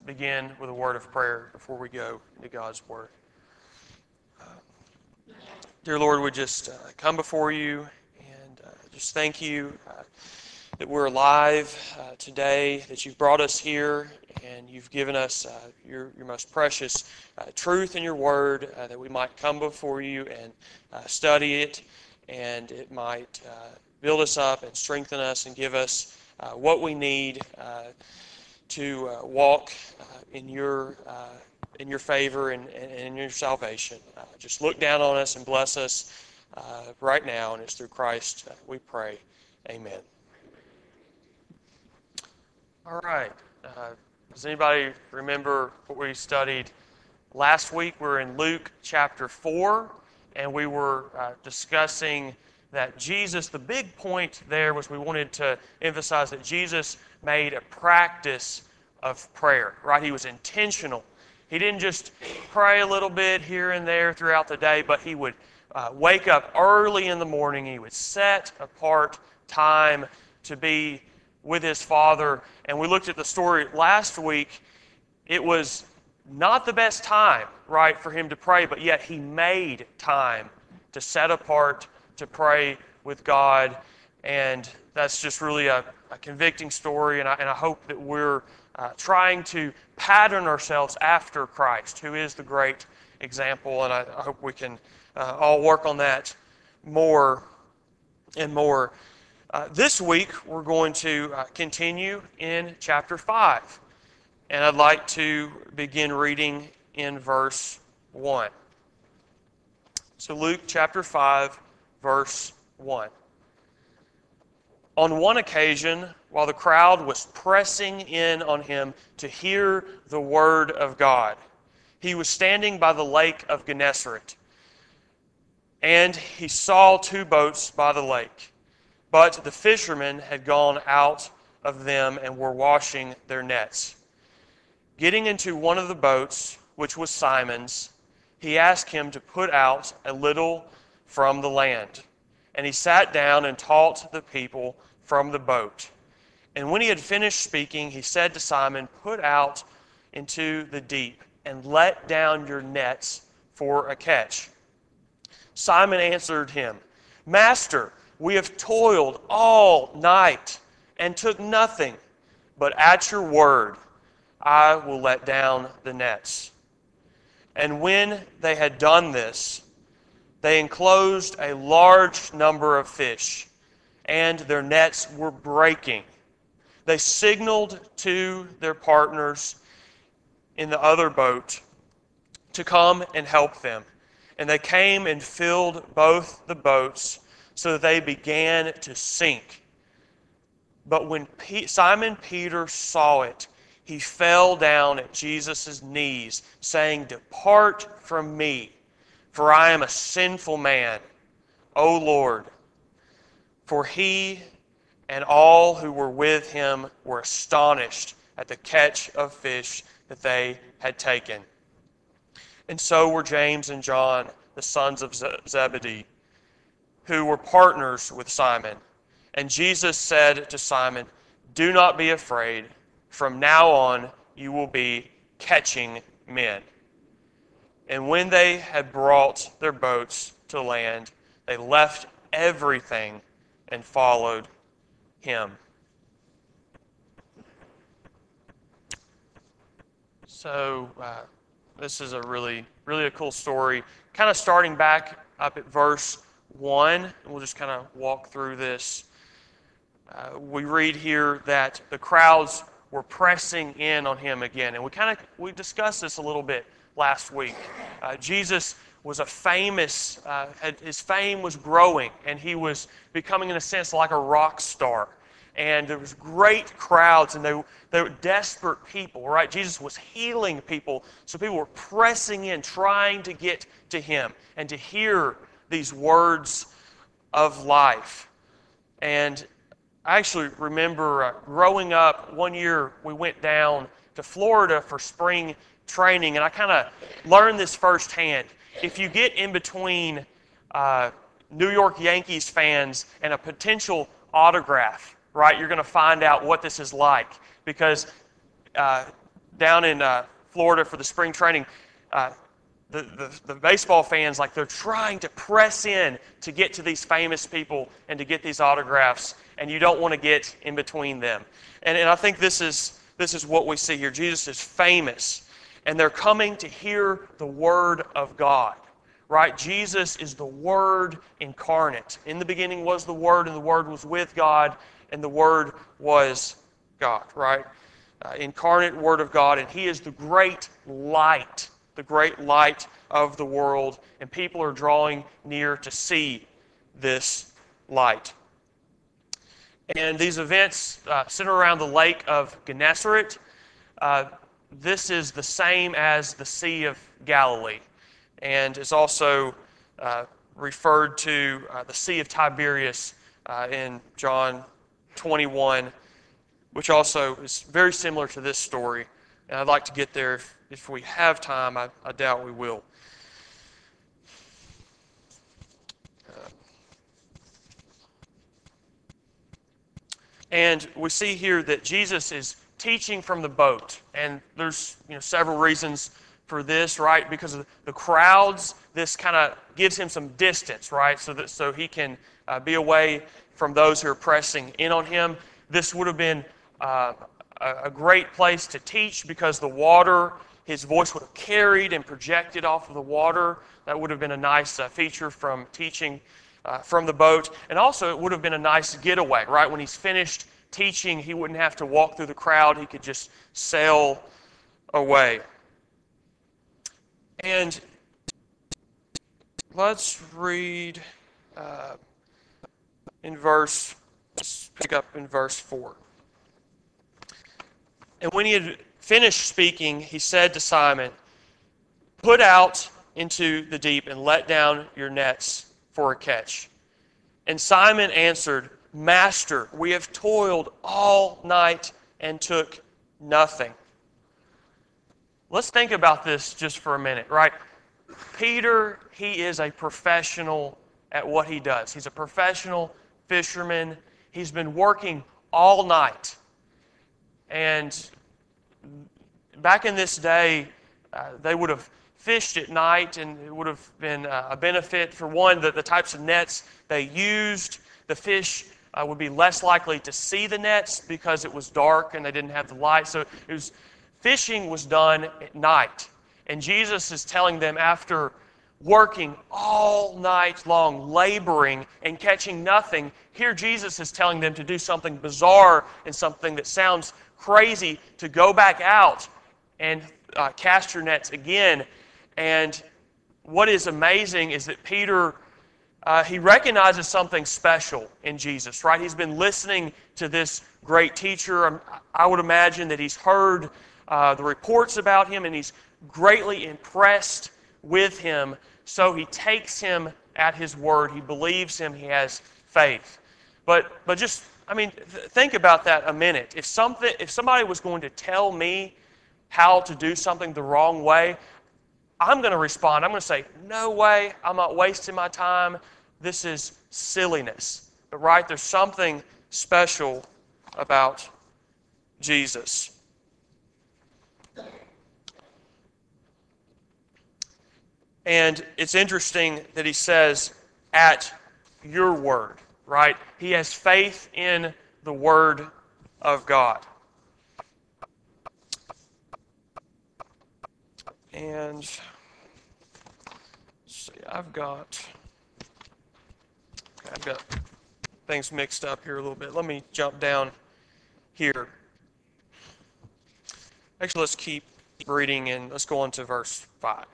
begin with a word of prayer before we go into God's Word. Dear Lord, we just come before you and just thank you that we're alive today, that you've brought us here, and you've given us your most precious truth in your Word, that we might come before you and study it, and it might build us up and strengthen us and give us what we need to walk in your favor and in your salvation. Just look down on us and bless us right now, and it's through Christ we pray. Amen. All right. Does anybody remember what we studied last week? We're in Luke chapter 4, and we were discussing that Jesus, the big point there was we wanted to emphasize that Jesus made a practice of prayer, right? He was intentional. He didn't just pray a little bit here and there throughout the day, but he would wake up early in the morning. He would set apart time to be with his Father. And we looked at the story last week. It was not the best time, right, for him to pray, but yet he made time to set apart to pray with God. And that's just really a convicting story, and I hope that we're trying to pattern ourselves after Christ, who is the great example, and I hope we can all work on that more and more. This week, we're going to continue in chapter 5, and I'd like to begin reading in verse 1. So Luke chapter 5, verse 1. On one occasion, while the crowd was pressing in on him to hear the word of God, he was standing by the lake of Gennesaret, and he saw two boats by the lake. But the fishermen had gone out of them and were washing their nets. Getting into one of the boats, which was Simon's, he asked him to put out a little from the land. And he sat down and taught the people from the boat. And when he had finished speaking, he said to Simon, "Put out into the deep and let down your nets for a catch." Simon answered him, "Master, we have toiled all night and took nothing, but at your word I will let down the nets." And when they had done this, they enclosed a large number of fish, and their nets were breaking. They signaled to their partners in the other boat to come and help them. And they came and filled both the boats, so that they began to sink. But when Simon Peter saw it, he fell down at Jesus' knees, saying, "Depart from me, for I am a sinful man, O Lord." For he and all who were with him were astonished at the catch of fish that they had taken. And so were James and John, the sons of Zebedee, who were partners with Simon. And Jesus said to Simon, "Do not be afraid. From now on you will be catching men." And when they had brought their boats to land, they left everything and followed him. So this is a really a cool story. Kind of starting back up at verse 1, and we'll just kind of walk through this. We read here that the crowds were pressing in on him again, and we discussed this a little bit last week. Jesus was a famous, his fame was growing, and he was becoming, in a sense, like a rock star. And there was great crowds, and they were desperate people, right? Jesus was healing people, so people were pressing in, trying to get to him and to hear these words of life. And I actually remember growing up, one year we went down to Florida for spring training, and I kind of learned this firsthand. If you get in between New York Yankees fans and a potential autograph, right, you're going to find out what this is like, because down in Florida for the spring training, the baseball fans, like, they're trying to press in to get to these famous people and to get these autographs, and you don't want to get in between them. And I think this is what we see here. Jesus is famous, and they're coming to hear the Word of God. Right? Jesus is the Word incarnate. In the beginning was the Word, and the Word was with God, and the Word was God. Right? Incarnate Word of God, and He is the great light of the world, and people are drawing near to see this light. And these events center around the lake of Gennesaret. This is the same as the Sea of Galilee, and is also referred to the Sea of Tiberias in John 21, which also is very similar to this story. And I'd like to get there if we have time. I doubt we will. And we see here that Jesus is teaching from the boat. And there's several reasons for this, right? Because of the crowds, this kind of gives him some distance, right? So he can be away from those who are pressing in on him. This would have been a great place to teach because the water, his voice would have carried and projected off of the water. That would have been a nice feature from teaching from the boat. And also it would have been a nice getaway, right? When he's finished teaching, he wouldn't have to walk through the crowd. He could just sail away. And let's read let's pick up in verse 4. And when he had finished speaking, he said to Simon, "Put out into the deep and let down your nets for a catch." And Simon answered, "Master, we have toiled all night and took nothing." Let's think about this just for a minute, right? Peter, he is a professional at what he does. He's a professional fisherman. He's been working all night. And back in this day, they would have fished at night, and it would have been a benefit. For one, the types of nets they used, the fish would be less likely to see the nets because it was dark and they didn't have the light. So fishing was done at night. And Jesus is telling them, after working all night long, laboring and catching nothing, here Jesus is telling them to do something bizarre and something that sounds crazy, to go back out and cast your nets again. And what is amazing is that Peter, he recognizes something special in Jesus, right? He's been listening to this great teacher. I would imagine that he's heard the reports about him, and he's greatly impressed with him. So he takes him at his word. He believes him. He has faith. But just, think about that a minute. If somebody was going to tell me how to do something the wrong way, I'm going to respond. I'm going to say, "No way. I'm not wasting my time. This is silliness." But right, there's something special about Jesus. And it's interesting that he says, "at your word," right? He has faith in the Word of God. And let's see, I've got things mixed up here a little bit. Let me jump down here. Actually, let's keep reading and let's go on to verse 5.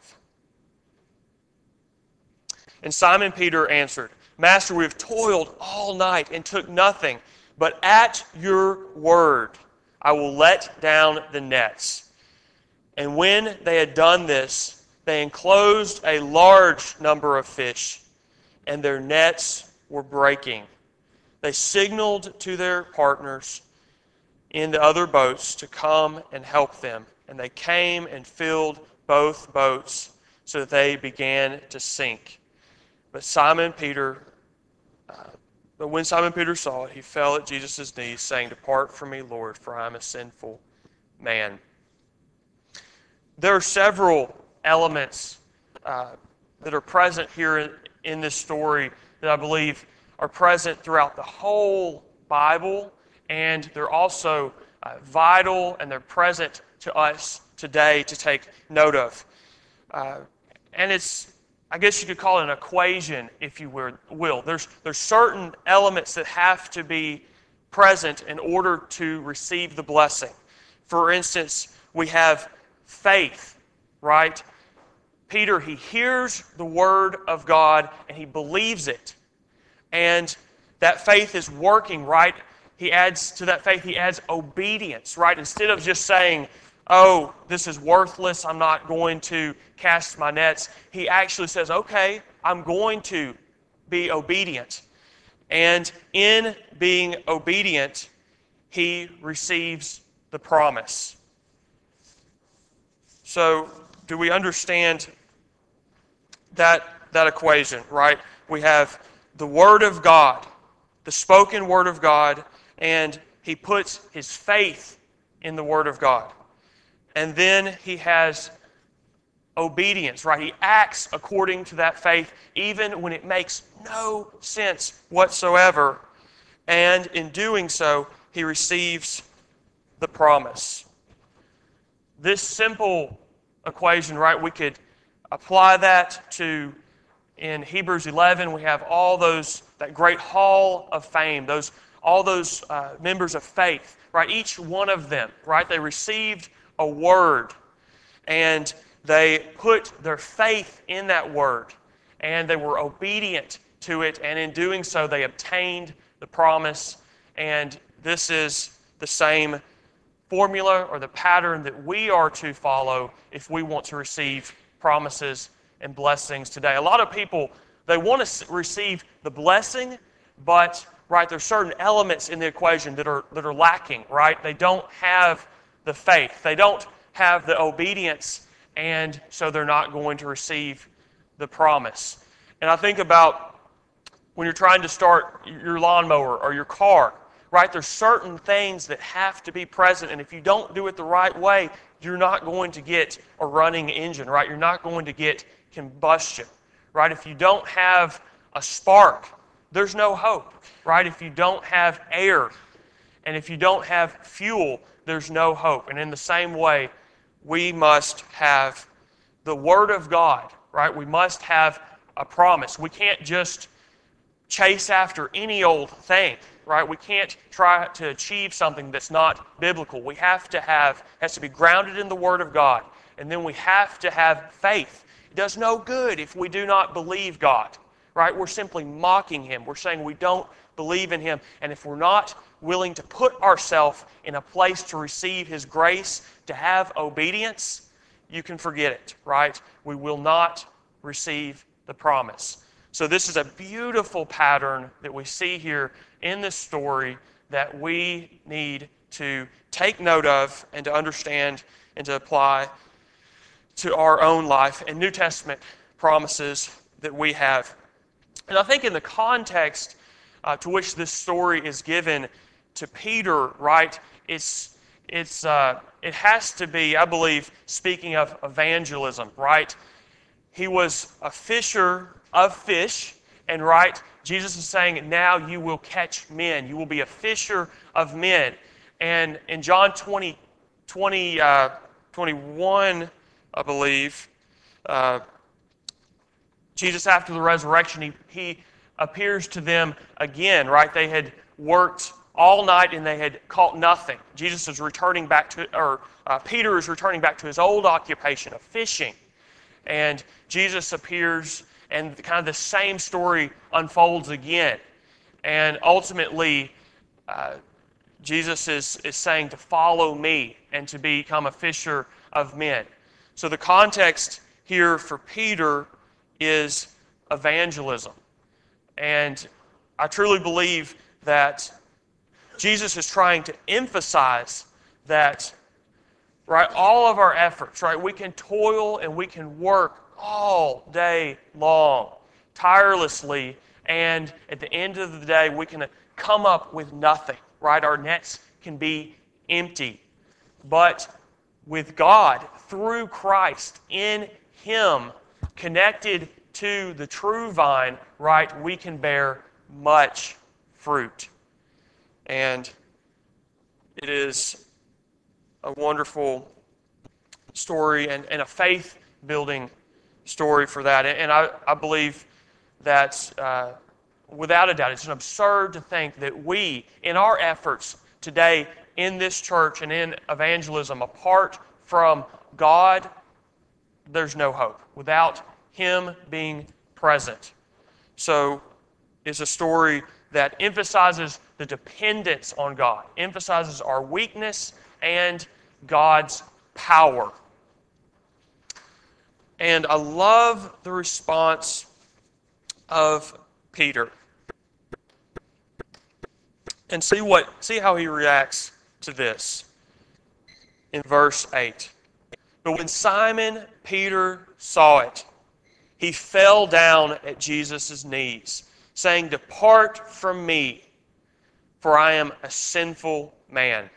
And Simon Peter answered, "Master, we have toiled all night and took nothing, but at your word I will let down the nets." And when they had done this, they enclosed a large number of fish, and their nets were breaking. They signaled to their partners in the other boats to come and help them, and they came and filled both boats, so that they began to sink. But when Simon Peter saw it, he fell at Jesus' knees, saying, "Depart from me, Lord, for I am a sinful man." There are several elements that are present here in this story that I believe are present throughout the whole Bible, and they're also vital, and they're present to us today to take note of. And it's, I guess you could call it an equation, if you will. There's certain elements that have to be present in order to receive the blessing. For instance, we have faith, right? Peter, he hears the word of God and he believes it. And that faith is working, right? He adds to that faith, he adds obedience, right? Instead of just saying, oh, this is worthless, I'm not going to cast my nets, he actually says, okay, I'm going to be obedient. And in being obedient, he receives the promise. So, do we understand that equation, right? We have the Word of God, the spoken Word of God, and he puts his faith in the Word of God. And then he has obedience, right? He acts according to that faith, even when it makes no sense whatsoever. And in doing so, he receives the promise. This simple equation, right, we could apply that to, in Hebrews 11, we have all those, that great hall of fame, all those members of faith, right? Each one of them, right, they received a word, and they put their faith in that word, and they were obedient to it, and in doing so, they obtained the promise. And this is the same formula or the pattern that we are to follow if we want to receive promises and blessings today. A lot of people, they want to receive the blessing, but right, there's certain elements in the equation that are lacking, right? They don't have the faith. They don't have the obedience, and so they're not going to receive the promise. And I think about when you're trying to start your lawnmower or your car, right? There's certain things that have to be present, and if you don't do it the right way, you're not going to get a running engine, right? You're not going to get combustion, right? If you don't have a spark, there's no hope, right? If you don't have air, and if you don't have fuel, there's no hope. And in the same way, we must have the Word of God, right? We must have a promise. We can't just chase after any old thing, right? We can't try to achieve something that's not biblical. We has to be grounded in the Word of God. And then we have to have faith. It does no good if we do not believe God, right? We're simply mocking Him. We're saying we don't believe in Him. And if we're not willing to put ourselves in a place to receive His grace, to have obedience, you can forget it, right? We will not receive the promise. So this is a beautiful pattern that we see here in this story that we need to take note of and to understand and to apply to our own life and New Testament promises that we have. And I think in the context to which this story is given to Peter, right, it has to be, I believe, speaking of evangelism, right? He was a fisher of fish, and right, Jesus is saying, now you will catch men. You will be a fisher of men. And in John 21, I believe, Jesus, after the resurrection, he appears to them again, right? They had worked all night and they had caught nothing. Jesus is returning back to, Peter is returning back to his old occupation of fishing. And Jesus appears, and kind of the same story unfolds again. And ultimately, Jesus is saying to follow me and to become a fisher of men. So the context here for Peter is evangelism. And I truly believe that Jesus is trying to emphasize that, right, all of our efforts, right, we can toil and we can work all day long, tirelessly, and at the end of the day, we can come up with nothing, right? Our nets can be empty. But with God, through Christ, in Him, connected to the true vine, right, we can bear much fruit. And it is a wonderful story and a faith-building story for that. And I believe that without a doubt, it's absurd to think that we, in our efforts today in this church and in evangelism, apart from God, there's no hope. Without Him being present. So it's a story that emphasizes the dependence on God, emphasizes our weakness and God's power. And I love the response of Peter. And see how he reacts to this in verse 8. But when Simon Peter saw it, he fell down at Jesus' knees, saying, "Depart from me, for I am a sinful man."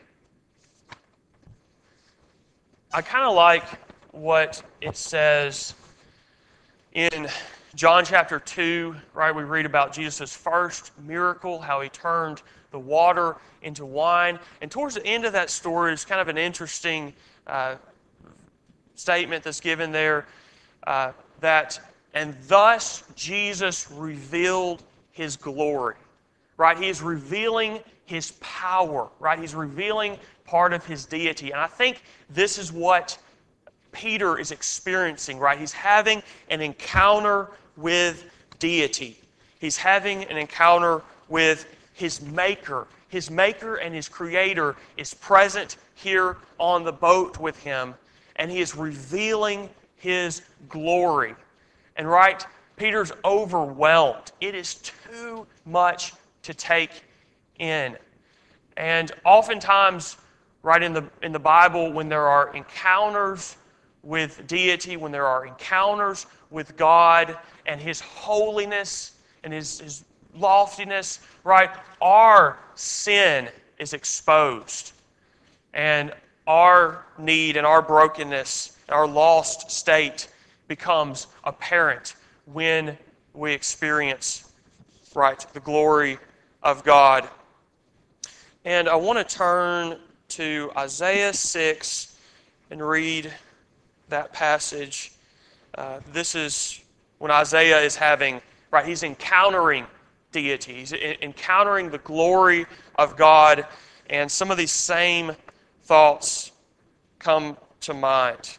I kind of like what it says in John chapter 2, right? We read about Jesus' first miracle, how He turned the water into wine. And towards the end of that story is kind of an interesting statement that's given there that, and thus Jesus revealed His glory, right? He is revealing His power, right? He's revealing part of His deity. And I think this is what Peter is experiencing, right? He's having an encounter with deity. He's having an encounter with his Maker. His Maker and His Creator is present here on the boat with him, and he is revealing His glory. And right, Peter's overwhelmed. It is too much to take in. And oftentimes, right, in the Bible, when there are encounters with deity, when there are encounters with God and His holiness and His loftiness, right, our sin is exposed. And our need and our brokenness, our lost state becomes apparent when we experience, right, the glory of God. And I want to turn to Isaiah 6 and read that passage. This is when Isaiah is having, right, he's encountering deity. He's encountering the glory of God, and some of these same thoughts come to mind.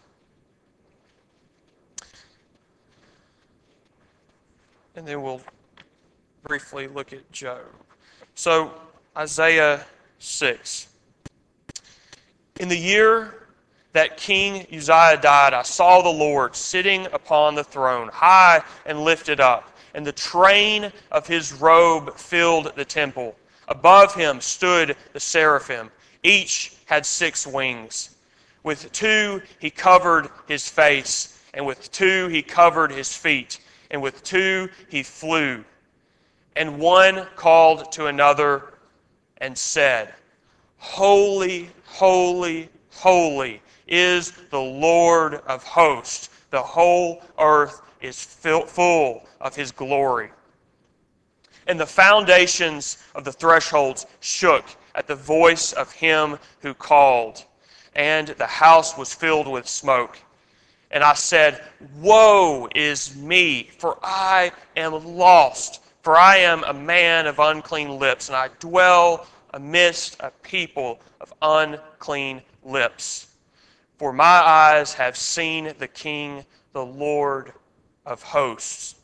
And then we'll briefly look at Job. So, Isaiah 6. In the year that King Uzziah died, I saw the Lord sitting upon the throne, high and lifted up, and the train of His robe filled the temple. Above Him stood the seraphim. Each had 6 wings. With 2 He covered His face, and with 2 He covered His feet, and with 2 He flew. And one called to another and said, "Holy, holy, holy is the Lord of hosts. The whole earth is full of His glory." And the foundations of the thresholds shook at the voice of Him who called, and the house was filled with smoke. And I said, "Woe is me, for I am lost, for I am a man of unclean lips, and I dwell amidst a people of unclean lips. For my eyes have seen the King, the Lord of hosts."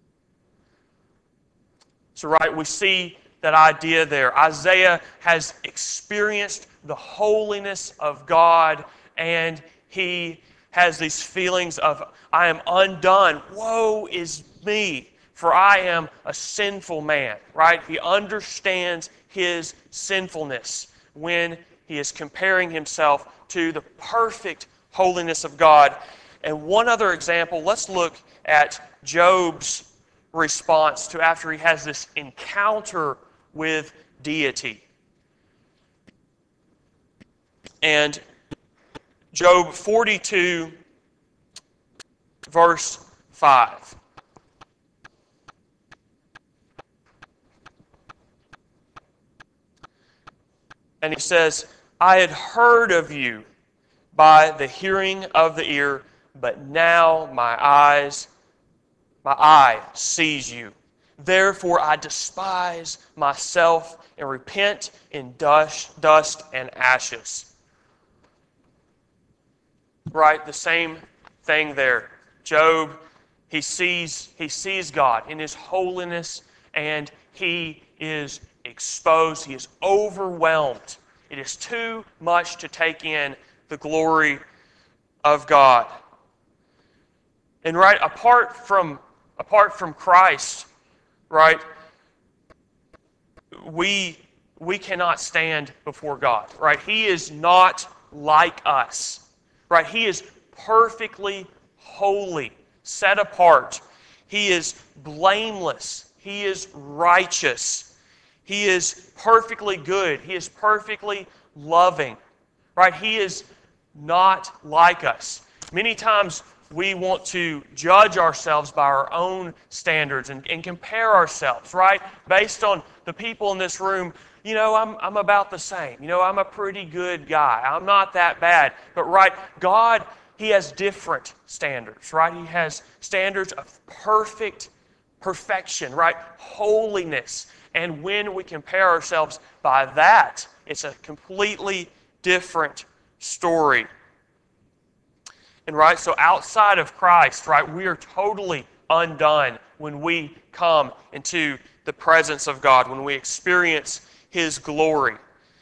So, right, we see that idea there. Isaiah has experienced the holiness of God, and he has these feelings of, I am undone. Woe is me, for I am a sinful man, right? He understands his sinfulness when he is comparing himself to the perfect holiness of God. And one other example, let's look at Job's response to after he has this encounter with deity. And Job 42, verse 5. And he says, I had heard of you by the hearing of the ear, but now my eye sees you. Therefore I despise myself and repent in dust and ashes. Right? The same thing there. Job, he sees God in His holiness, and he is exposed. He is overwhelmed. It is too much to take in the glory of God. And right, apart from Christ, right, we cannot stand before God. Right? He is not like us. Right? He is perfectly holy, set apart. He is blameless. He is righteous. He is perfectly good. He is perfectly loving. Right? He is not like us. Many times we want to judge ourselves by our own standards and compare ourselves, right? Based on the people in this room. You know, I'm about the same. You know, I'm a pretty good guy. I'm not that bad. But right, God, He has different standards, right? He has standards of perfection, right? Holiness. And when we compare ourselves by that, it's a completely different story. And right, so outside of Christ, right, we are totally undone when we come into the presence of God, when we experience His glory.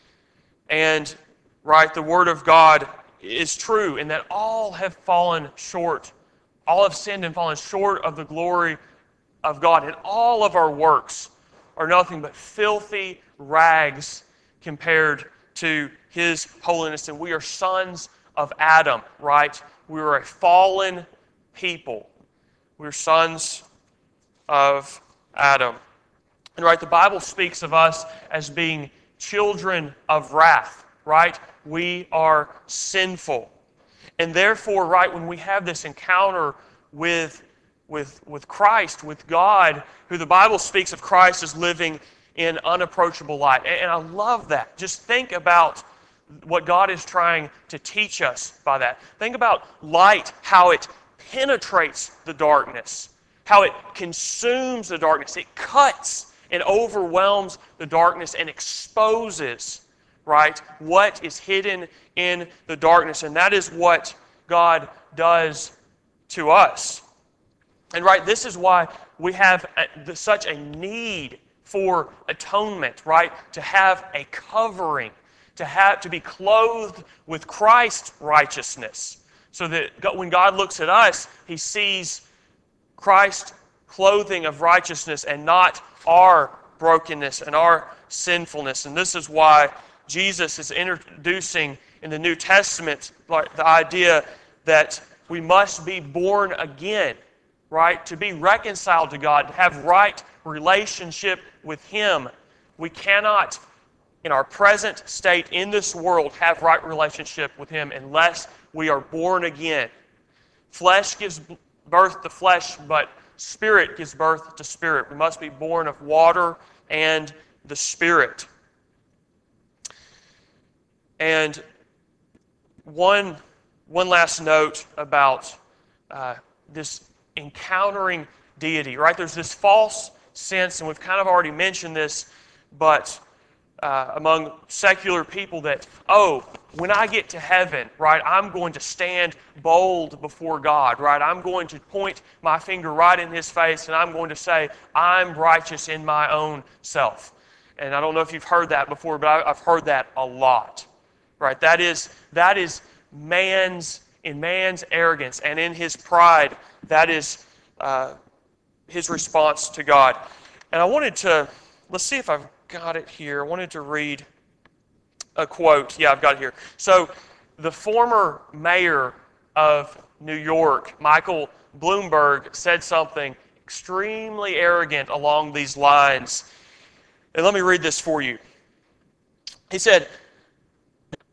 And right, the Word of God is true in that all have fallen short. All have sinned and fallen short of the glory of God. And all of our works are nothing but filthy rags compared to His holiness. And we are sons of Adam, right? We are a fallen people. We're sons of Adam. And right, the Bible speaks of us as being children of wrath, right? We are sinful. And therefore, right, when we have this encounter with Christ, with God, who the Bible speaks of Christ as living in unapproachable light. And I love that. Just think about what God is trying to teach us by that. Think about light, how it penetrates the darkness, how it consumes the darkness. It cuts and overwhelms the darkness and exposes, right, what is hidden in the darkness. And that is what God does to us. And right, this is why we have such a need for atonement, right? To have a covering, to be clothed with Christ's righteousness. So that when God looks at us, He sees Christ's clothing of righteousness and not our brokenness and our sinfulness. And this is why Jesus is introducing in the New Testament like the idea that we must be born again, right? To be reconciled to God, to have right relationship with Him. We cannot, in our present state in this world, have right relationship with Him unless we are born again. Flesh gives birth to flesh, but Spirit gives birth to spirit. We must be born of water and the Spirit. And one last note about this encountering deity, right? There's this false sense, and we've kind of already mentioned this, but among secular people that, when I get to heaven, right, I'm going to stand bold before God, right? I'm going to point my finger right in His face, and I'm going to say, I'm righteous in my own self. And I don't know if you've heard that before, but I've heard that a lot, right? That is man's arrogance, and in his pride, that is his response to God. And I wanted to, let's see if I've got it here. I wanted to read a quote. Yeah, I've got it here. So, the former mayor of New York, Michael Bloomberg, said something extremely arrogant along these lines. And let me read this for you. He said,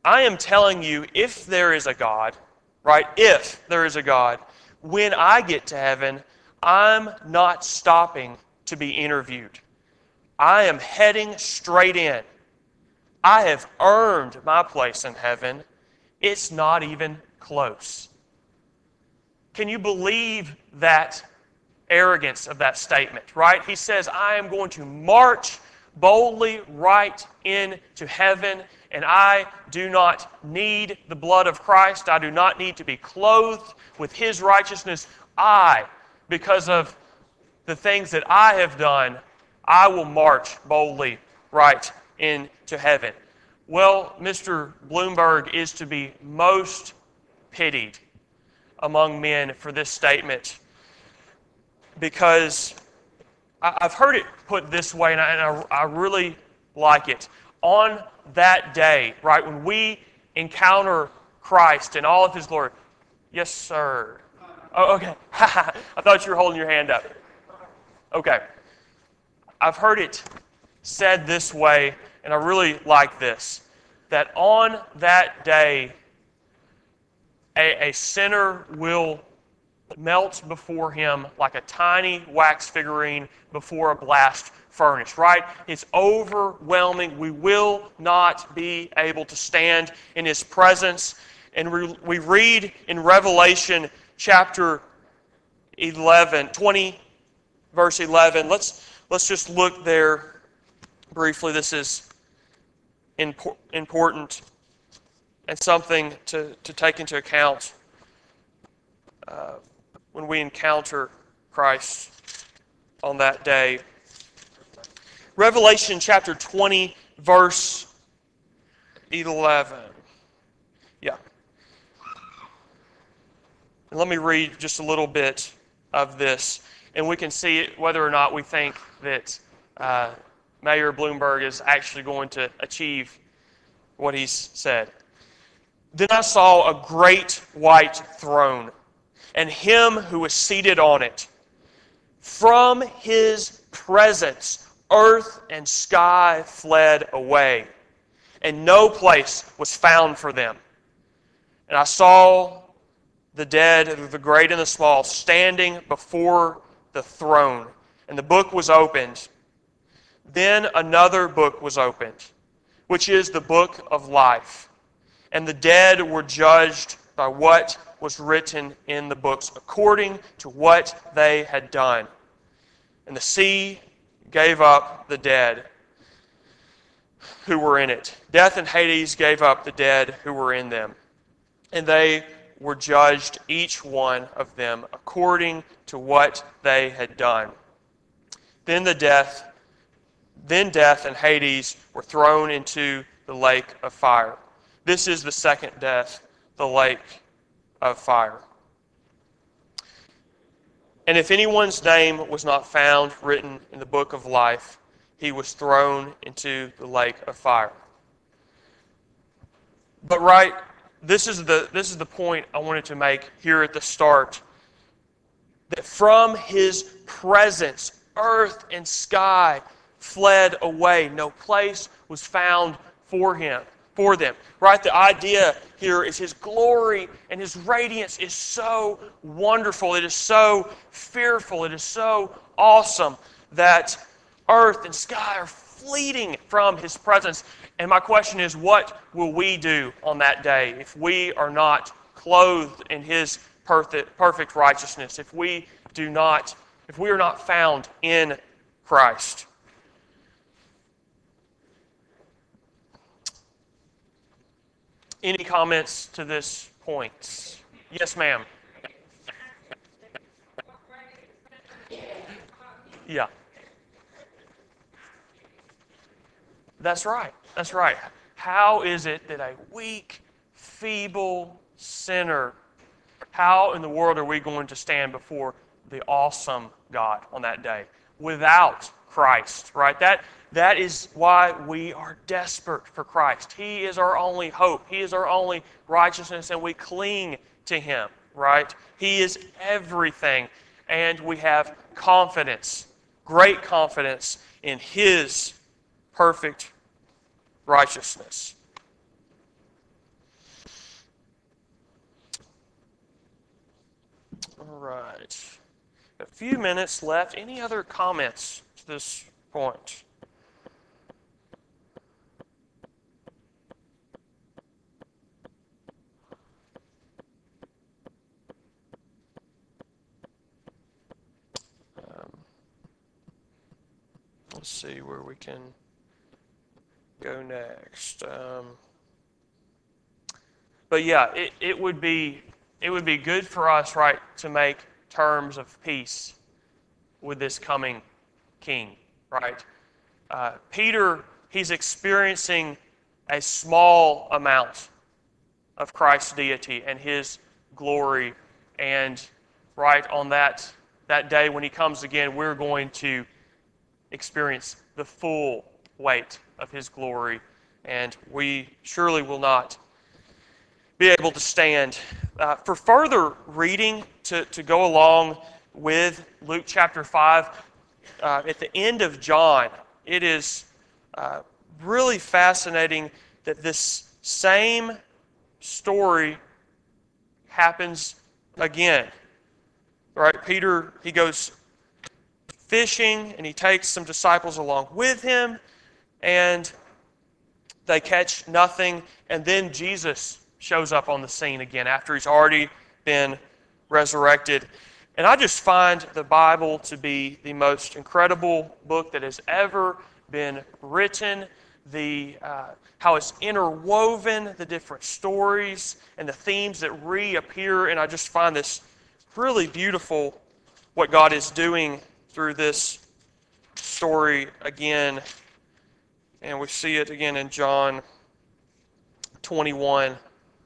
I am telling you, if there is a God, right? If there is a God, when I get to heaven, I'm not stopping to be interviewed. I am heading straight in. I have earned my place in heaven. It's not even close. Can you believe that arrogance of that statement, right? He says, I am going to march boldly right into heaven, and I do not need the blood of Christ. I do not need to be clothed with His righteousness. Because of the things that I have done, I will march boldly right into heaven. Well, Mr. Bloomberg is to be most pitied among men for this statement, because I've heard it put this way, and I really like it. On that day, right, when we encounter Christ in all of His glory. Yes, sir. Oh, okay. I thought you were holding your hand up. Okay. I've heard it said this way, and I really like this, that on that day, a sinner will melt before Him like a tiny wax figurine before a blast furnace, right? It's overwhelming. We will not be able to stand in His presence. And we read in Revelation chapter 20, verse 11. Let's just look there briefly. This is important and something to take into account when we encounter Christ on that day. Revelation chapter 20, verse 11. Yeah. And let me read just a little bit of this, and we can see whether or not we think that Mayor Bloomberg is actually going to achieve what he's said. Then I saw a great white throne, and Him who was seated on it. From His presence, earth and sky fled away, and no place was found for them. And I saw the dead, the great and the small, standing before the throne, and the book was opened. Then another book was opened, which is the book of life. And the dead were judged by what was written in the books, according to what they had done. And the sea gave up the dead who were in it. Death and Hades gave up the dead who were in them. And they were judged, each one of them, according to what they had done. Then death and Hades were thrown into the lake of fire. This is the second death, the lake of fire. And if anyone's name was not found written in the book of life, he was thrown into the lake of fire. But this is the point I wanted to make here at the start. That from His presence, earth and sky fled away. No place was found for them. Right? The idea here is His glory and His radiance is so wonderful. It is so fearful. It is so awesome that earth and sky are fleeting from His presence. And my question is, what will we do on that day if we are not clothed in His perfect righteousness, if we are not found in Christ? Any comments to this point? Yes, ma'am. Yeah. That's right. That's right. How is it that a weak, feeble sinner, how in the world are we going to stand before the awesome God on that day without Christ, right? That is why we are desperate for Christ. He is our only hope. He is our only righteousness, and we cling to Him, right? He is everything, and we have confidence, great confidence in His perfect righteousness. All right. A few minutes left. Any other comments to this point? Um, let's see where we can go next. But yeah, it would be good for us, right, to make terms of peace with this coming king, right? Peter, he's experiencing a small amount of Christ's deity and his glory, and right on that day when he comes again, we're going to experience the full weight of his glory, and we surely will not be able to stand. For further reading to go along with Luke chapter 5, at the end of John, it is really fascinating that this same story happens again. Right? Peter, he goes fishing and he takes some disciples along with him, and they catch nothing, and then Jesus shows up on the scene again after he's already been resurrected. And I just find the Bible to be the most incredible book that has ever been written. How it's interwoven, the different stories and the themes that reappear, and I just find this really beautiful what God is doing through this story again. And we see it again in John 21.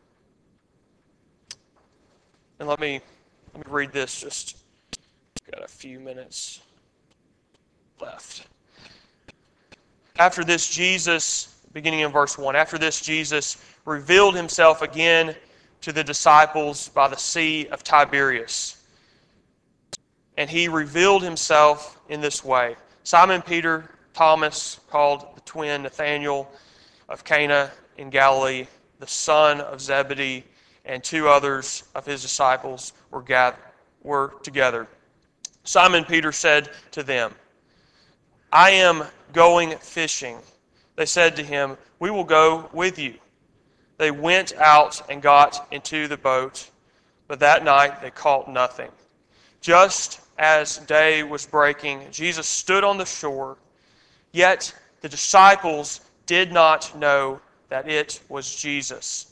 And let me read this, just got a few minutes left. After this, Jesus, beginning in verse 1, after this, Jesus revealed himself again to the disciples by the Sea of Tiberias. And he revealed himself in this way. Simon Peter, Thomas, called the twin, Nathanael of Cana in Galilee, the son of Zebedee, and two others of his disciples were together. Simon Peter said to them, "I am going fishing." They said to him, "We will go with you." They went out and got into the boat, but that night they caught nothing. Just as day was breaking, Jesus stood on the shore, yet the disciples did not know that it was Jesus.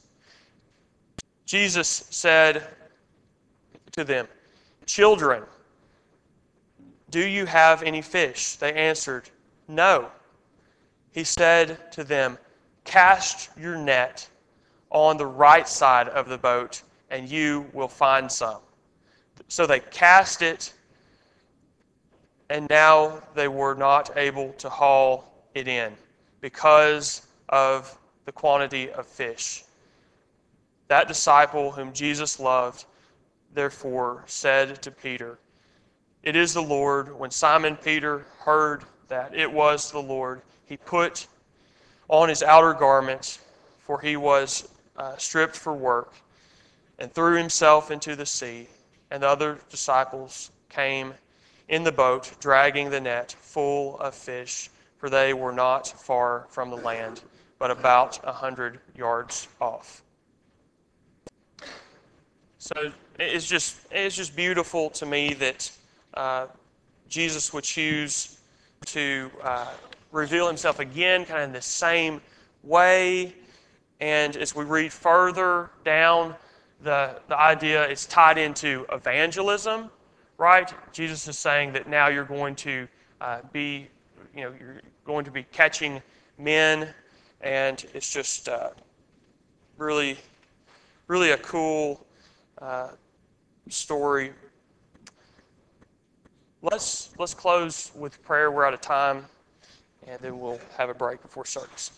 Jesus said to them, "Children, do you have any fish?" They answered, "No." He said to them, "Cast your net on the right side of the boat, and you will find some." So they cast it, and now they were not able to haul it in because of the quantity of fish. That disciple whom Jesus loved, therefore, said to Peter, "It is the Lord." When Simon Peter heard that it was the Lord, he put on his outer garment, for he was stripped for work, and threw himself into the sea. And the other disciples came in the boat, dragging the net full of fish, for they were not far from the land, but about 100 yards off. So it's just beautiful to me that Jesus would choose to reveal himself again, kind of in the same way. And as we read further down, the idea is tied into evangelism, right? Jesus is saying that now you're going to you're going to be catching men, and it's just really, really a cool story. Let's close with prayer. We're out of time, and then we'll have a break before service.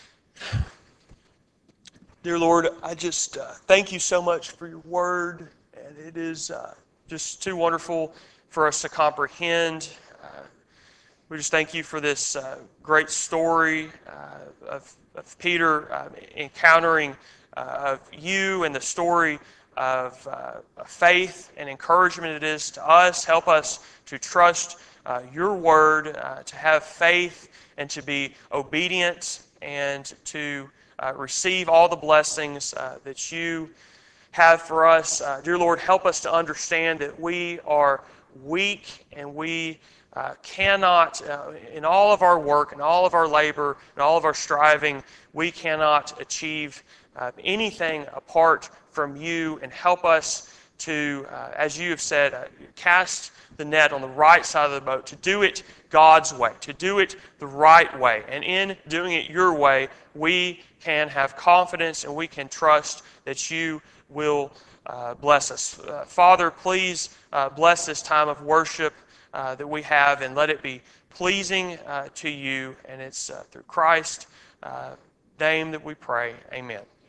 Dear Lord, I just thank you so much for your word, and it is just too wonderful for us to comprehend. We just thank you for this great story of Peter encountering of you, and the story faith and encouragement it is to us. Help us to trust your word, to have faith and to be obedient and to receive all the blessings that you have for us. Dear Lord, help us to understand that we are weak and we cannot, in all of our work and all of our labor and all of our striving, we cannot achieve anything apart from you. And help us to, as you have said, cast the net on the right side of the boat, to do it God's way, to do it the right way. And in doing it your way, we can have confidence and we can trust that you will bless us. Father, please bless this time of worship that we have, and let it be pleasing to you. And it's through Christ's name that we pray. Amen.